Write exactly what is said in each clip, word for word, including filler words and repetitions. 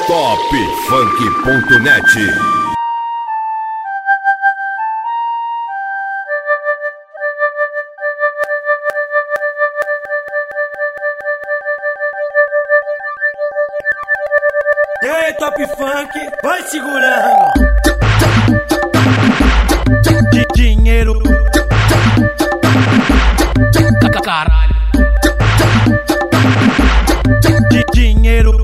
top funk ponto net. E aí, Top Funk, vai segurando. De dinheiro, caralho. De dinheiro,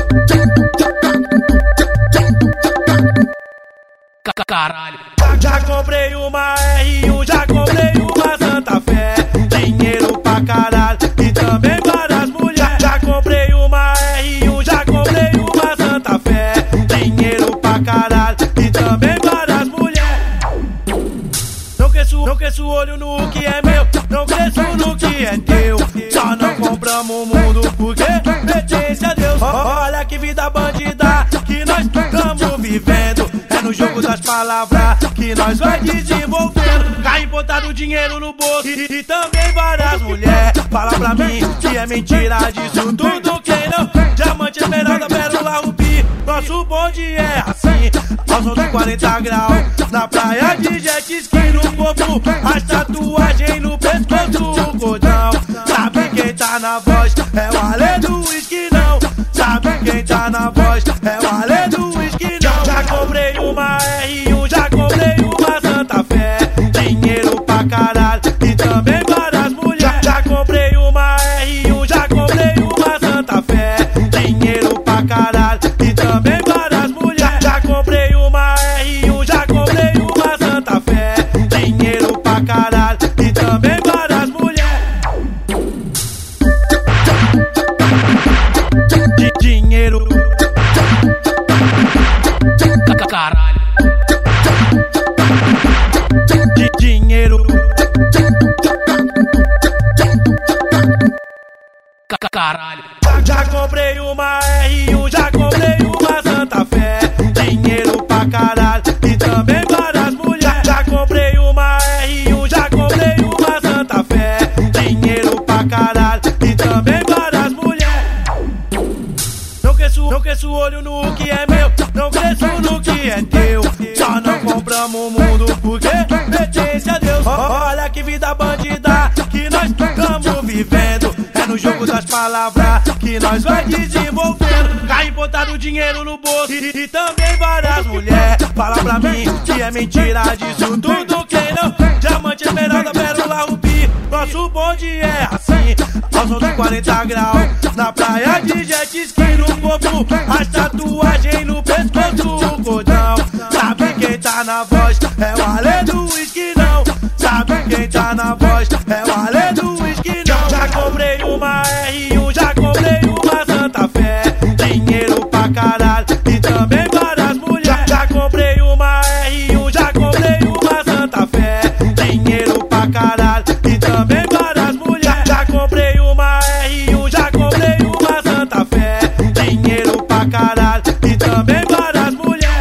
caralho. Já comprei uma R um, já comprei uma Santa Fé. Dinheiro pra caralho e também várias mulheres. Já comprei uma R um, já comprei uma Santa Fé. Dinheiro pra caralho e também várias mulheres. Não cresço, não cresço olho no que é meu, não cresço no que é teu. Só não compramos o mundo porque pertence a Deus. Olha que vida bandida que nós estamos vivendo. É no jogo das palavras que nós vai desenvolvendo. Cai importado dinheiro no bolso e, e também várias mulheres. Fala pra mim que é mentira disso tudo, quem não? Diamante, esmeralda, pérola, rubi. Nosso bonde é assim, ao som de quarenta graus. Na praia de jet ski no corpo, as tatuagens no pescoço, o cordão. Sabe quem tá na voz? É o Ale do whisky não. Sabe quem tá na voz? É o Ale do whisky não. Já comprei uma R um, já comprei uma Santa Fé. Dinheiro pra caralho e também várias mulheres. Já comprei uma R um, já comprei uma Santa Fé. Dinheiro pra caralho e também várias mulheres. Já comprei uma R um, já comprei uma Santa Fé. Dinheiro pra caralho e também várias mulheres. De dinheiro, caralho. De dinheiro, caralho. Já comprei uma R um, já comprei uma Santa Fé. Dinheiro pra caralho e também várias mulheres. Já comprei uma R um, já comprei uma Santa Fé. Dinheiro pra caralho e também várias mulheres. Não cresço, não cresço olho no que é meu, não cresço no que é teu. Só não compramos o mundo porque pertence a Deus. Olha que vida bandida que nós estamos vivendo. É no jogo das palavras que nós vai desenvolvendo. Cai importado dinheiro no bolso e, e também várias mulheres. Fala pra mim que é mentira disso tudo, quem não? Diamante, esmeralda, pérola, rubi. Nosso bonde é assim, ao som de quarenta graus. Na praia de jet ski no corpo, as tatuagens no pescoço, o cordão. Sabe quem tá na voz? É o Ale do whisky não. Sabe quem tá na voz? É o Ale do whisky não. Já comprei uma R um, já comprei uma Santa Fé. Dinheiro pra caralho e também várias mulheres. Já comprei uma R um, já comprei uma Santa Fé. Dinheiro pra caralho e também várias mulheres. Já comprei uma R um, já comprei uma Santa Fé. Dinheiro pra caralho e também várias mulheres.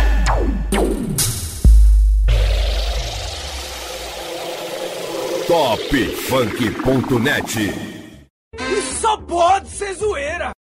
top funk ponto net. Isso só pode ser zoeira.